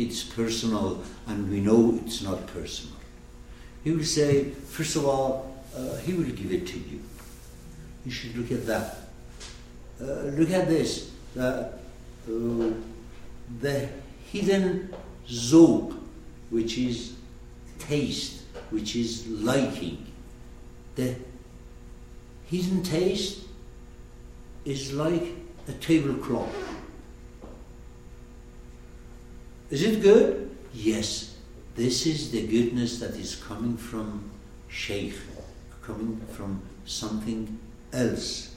it's personal, and we know it's not personal. He will say, first of all, he will give it to you. You should look at that. Look at this. The hidden zog, which is taste, which is liking. The hidden taste is like a tablecloth. Is it good? Yes. This is the goodness that is coming from Sheikh, coming from something else.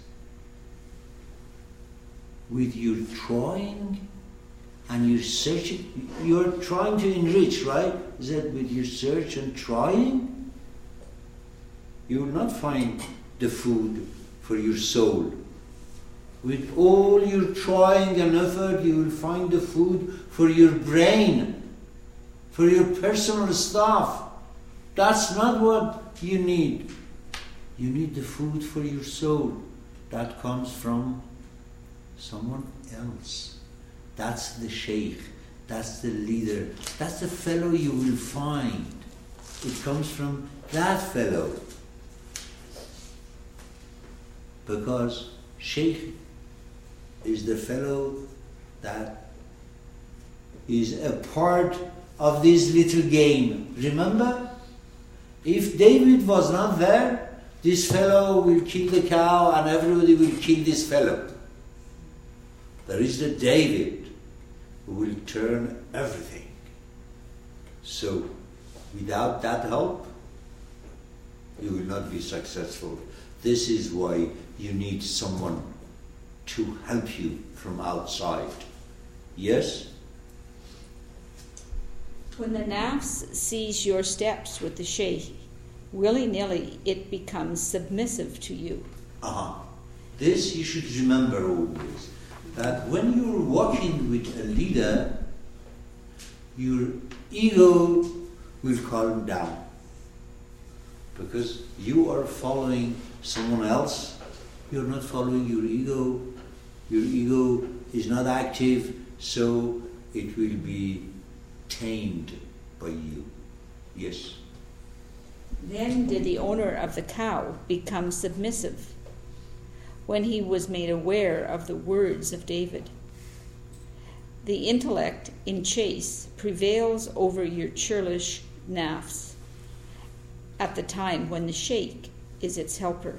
With your trying and your searching, you're trying to enrich, right? Is that with your search and trying? You will not find the food for your soul. With all your trying and effort, you will find the food for your brain, for your personal stuff. That's not what you need. You need the food for your soul. That comes from someone else. That's the sheikh. That's the leader. That's the fellow you will find. It comes from that fellow. Because sheikh is the fellow that is a part of this little game. Remember? If David was not there, this fellow will kill the cow and everybody will kill this fellow. There is the David who will turn everything. So, without that help, you will not be successful. This is why you need someone to help you from outside. Yes? When the nafs sees your steps with the sheikh, willy-nilly it becomes submissive to you. This you should remember always, that when you're walking with a leader, your ego will calm down. Because you are following someone else, you're not following your ego. Your ego is not active, so it will be tamed by you. Yes? Then did the owner of the cow become submissive when he was made aware of the words of David. The intellect in chase prevails over your churlish nafs at the time when the sheikh is its helper.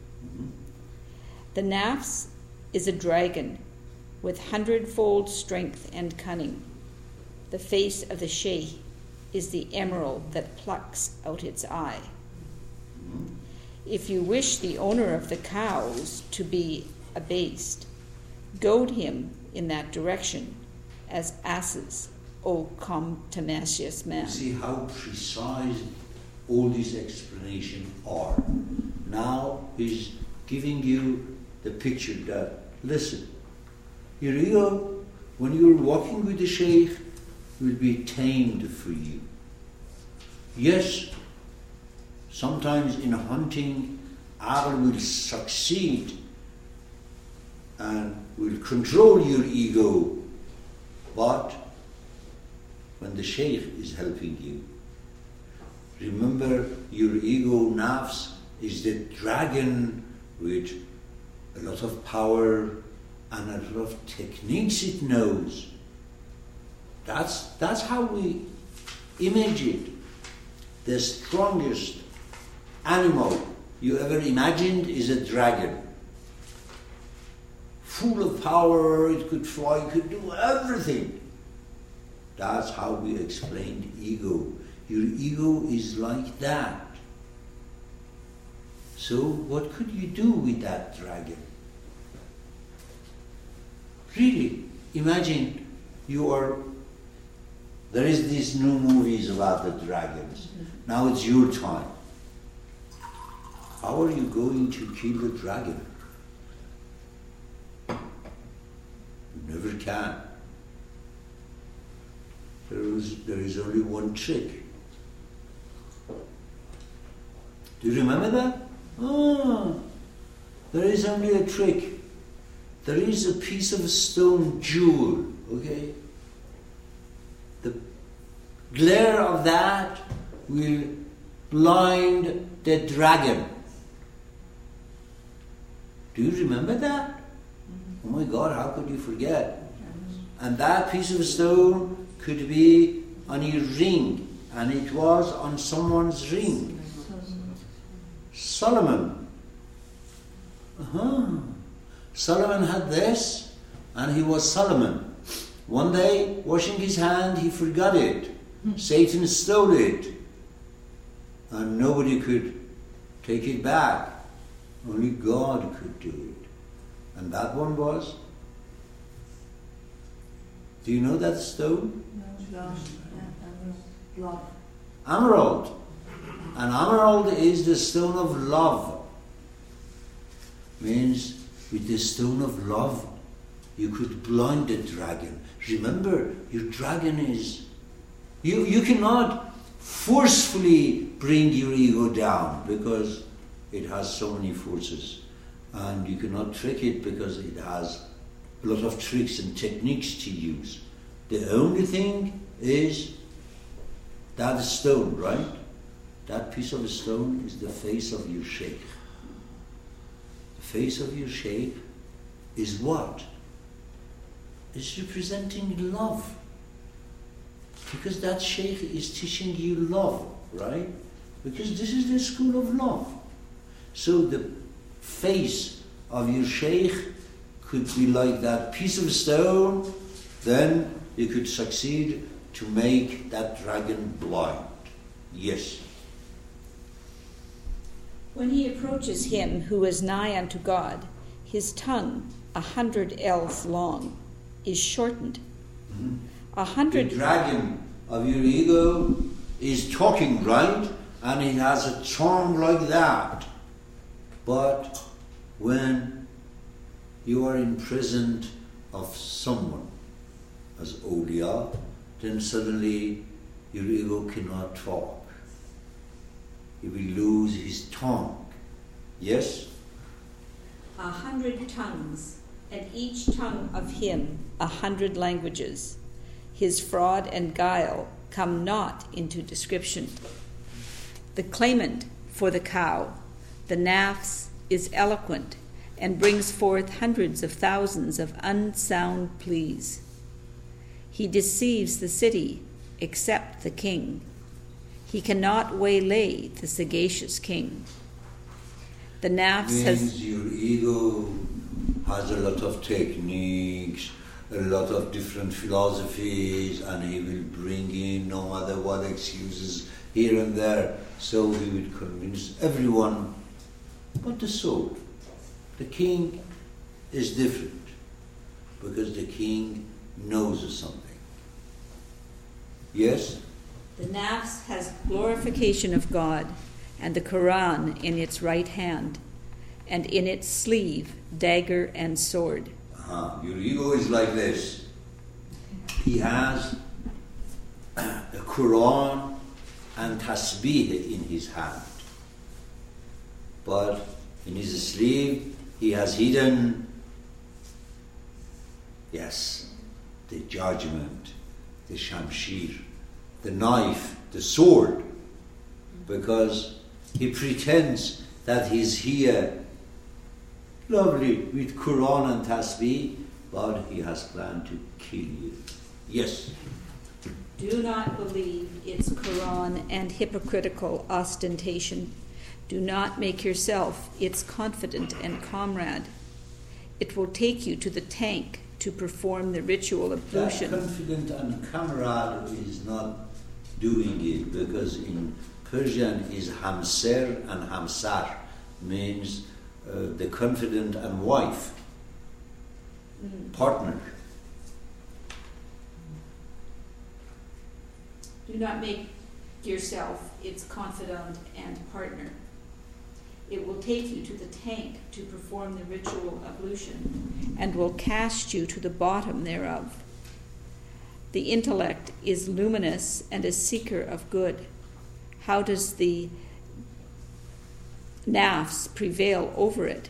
The nafs is a dragon with 100-fold strength and cunning. The face of the sheikh is the emerald that plucks out its eye. If you wish the owner of the cows to be abased, goad him in that direction as asses, O contumacious man. See how precise all these explanations are. Now he's giving you the picture that, listen, your ego, when you're walking with the sheikh, will be tamed for you. Yes, sometimes in hunting, Aql will succeed and will control your ego. But when the sheikh is helping you, remember your ego nafs is the dragon with a lot of power and a lot of techniques it knows. That's how we image it. The strongest animal you ever imagined is a dragon. Full of power, it could fly, it could do everything. That's how we explained ego. Your ego is like that. So what could you do with that dragon? Really, imagine there is these new movies about the dragons. Now it's your time. How are you going to kill the dragon? You never can. There is only one trick. Do you remember that? There is only a trick. There is a piece of stone jewel, okay? the glare of that will blind the dragon. Do you remember that? Oh my God, how could you forget? And that piece of stone could be on your ring, and it was on someone's ring. Solomon. Solomon had this, and he was Solomon. One day, washing his hand, he forgot it. Satan stole it. And nobody could take it back. Only God could do it. And that one was? Do you know that stone? Love. Emerald. And emerald is the stone of love. Means with the stone of love, you could blind the dragon. Remember, your dragon is... You cannot forcefully bring your ego down because it has so many forces. And you cannot trick it because it has a lot of tricks and techniques to use. The only thing is that stone, right? That piece of stone is the face of your sheikh. The face of your sheikh is what? It's representing love. Because that sheikh is teaching you love, right? Because this is the school of love. So the face of your sheikh could be like that piece of stone, then you could succeed to make that dragon blind. Yes. When he approaches him who is nigh unto God, his tongue, 100 ells long, is shortened. Mm-hmm. 100. The dragon of your ego is talking, right? And it has a tongue like that. But when you are in presence of someone as Awliya, then suddenly your ego cannot talk. He will lose his tongue. Yes? 100 tongues, and each tongue of him 100 languages. His fraud and guile come not into description. The claimant for the cow, the nafs, is eloquent and brings forth hundreds of thousands of unsound pleas. He deceives the city except the king. He cannot waylay the sagacious king. The nafs has... Your ego has a lot of techniques, a lot of different philosophies, and he will bring in no matter what excuses here and there, so he will convince everyone. But the soul, the king is different, because the king knows something. Yes? The nafs has glorification of God, and the Quran in its right hand, and in its sleeve dagger and sword. Your ego is like this. He has a Quran and tasbih in his hand. But in his sleeve he has hidden, yes, the judgment, the shamshir, the knife, the sword, because he pretends that he's here lovely with Quran and tasbih, but he has planned to kill you. Yes. Do not believe its Quran and hypocritical ostentation. Do not make yourself its confidant and comrade. It will take you to the tank to perform the ritual ablution. That confidant and comrade is not doing it, because in Persian is hamser and hamsar, means the confidant and wife, partner. Do not make yourself its confidant and partner. It will take you to the tank to perform the ritual ablution, and will cast you to the bottom thereof. The intellect is luminous and a seeker of good. How does the nafs prevail over it?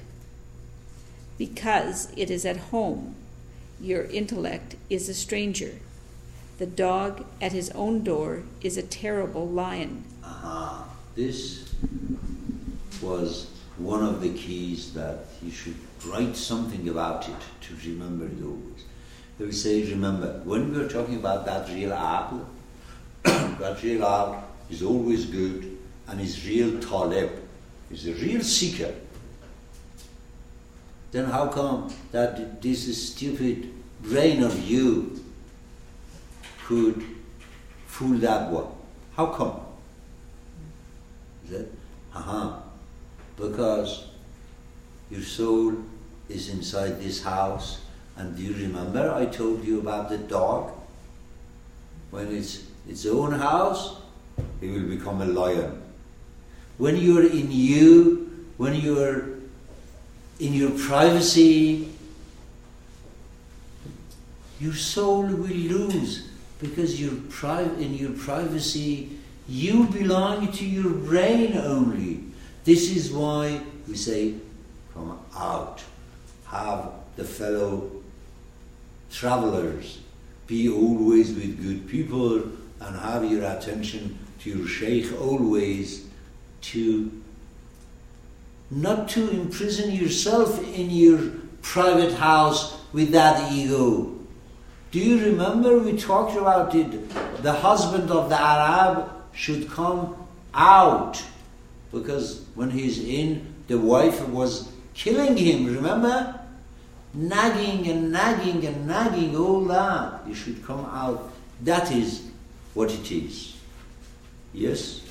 Because it is at home. Your intellect is a stranger. The dog at his own door is a terrible lion. This was one of the keys, that you should write something about it to remember those. They would say, remember, when we are talking about that real apple, that real apple is always good, and is real talib, is a real seeker. Then how come that this stupid brain of you could fool that one? How come? Is it? Because your soul is inside this house. And do you remember I told you about the dog? When it's its own house, it will become a lion. When you're in when you're in your privacy, your soul will lose, because in your privacy, you belong to your brain only. This is why we say, come out, have the fellow travelers, be always with good people, and have your attention to your sheikh always, not to imprison yourself in your private house with that ego. Do you remember we talked about it? The husband of the Arab should come out, because when he's in, the wife was killing him, remember? Nagging and nagging and nagging, all that. You should come out. That is what it is. Yes?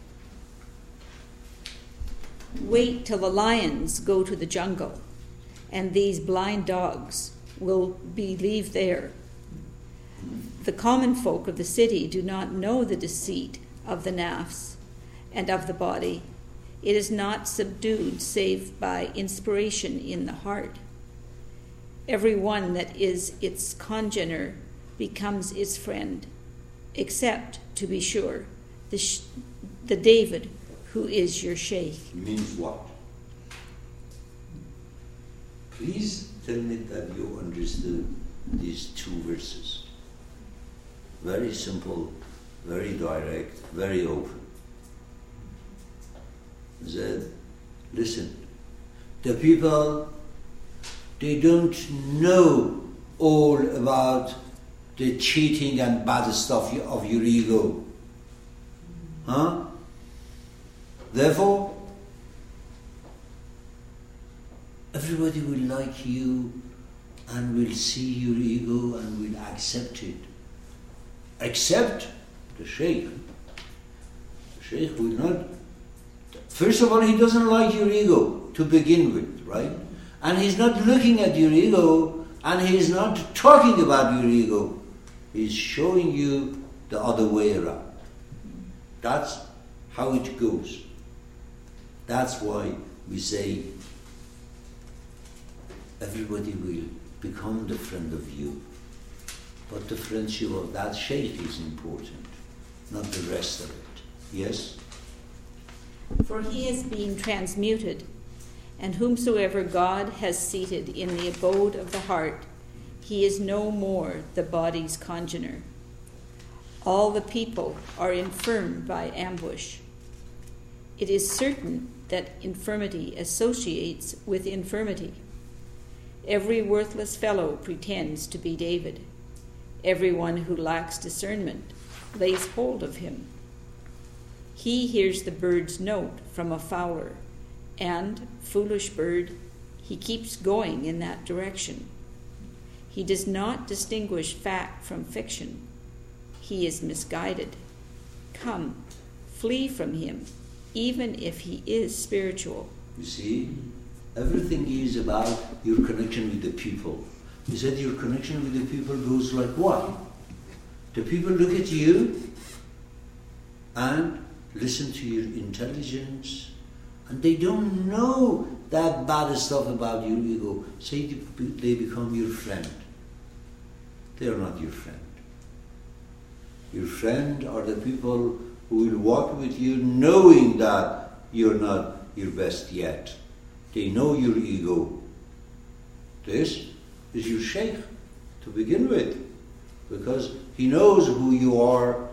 Wait till the lions go to the jungle, and these blind dogs will believe there. The common folk of the city do not know the deceit of the nafs and of the body. It is not subdued save by inspiration in the heart. Every one that is its congener becomes its friend, except, to be sure, the David who is your sheikh. Means what? Please tell me that you understood these two verses. Very simple, very direct, very open. Said, listen, the people, they don't know all about the cheating and bad stuff of your ego. Therefore, everybody will like you and will see your ego and will accept it. Except the sheikh. The sheikh will not. First of all, he doesn't like your ego to begin with, right? And he's not looking at your ego, and he's not talking about your ego. He's showing you the other way around. That's how it goes. That's why we say everybody will become the friend of you. But the friendship of that sheikh is important, not the rest of it. Yes? For he is being transmuted, and whomsoever God has seated in the abode of the heart, he is no more the body's congener. All the people are infirm by ambush. It is certain that infirmity associates with infirmity. Every worthless fellow pretends to be David. Everyone who lacks discernment lays hold of him. He hears the bird's note from a fowler, and, foolish bird, he keeps going in that direction. He does not distinguish fact from fiction. He is misguided. Come, flee from him, even if he is spiritual. You see, everything is about your connection with the people. You said your connection with the people goes like what? The people look at you and listen to your intelligence, and they don't know that bad stuff about your ego. Say they become your friend. They are not your friend. Your friend are the people who will walk with you knowing that you're not your best yet. They know your ego. This is your sheikh to begin with, because He knows who you are